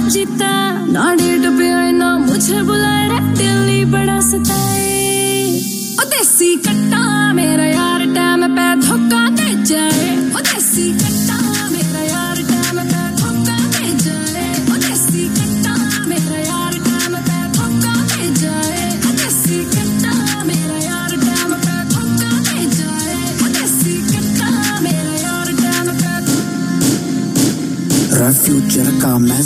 जीता ना डेट पे आए ना मुझे बुलाए रे दिल ही बड़ा सताए ओ देसी कट्टा मेरा यार टाइम पे धोखा दे जाए ओ देसी कट्टा मेरा यार टाइम पे धोखा दे जाए ओ देसी कट्टा मेरा यार टाइम पे धोखा दे जाए ओ देसी कट्टा मेरा यार टाइम पे धोखा दे जाए ओ देसी कट्टा मेरा यार टाइम पे फ्यूचर का मैं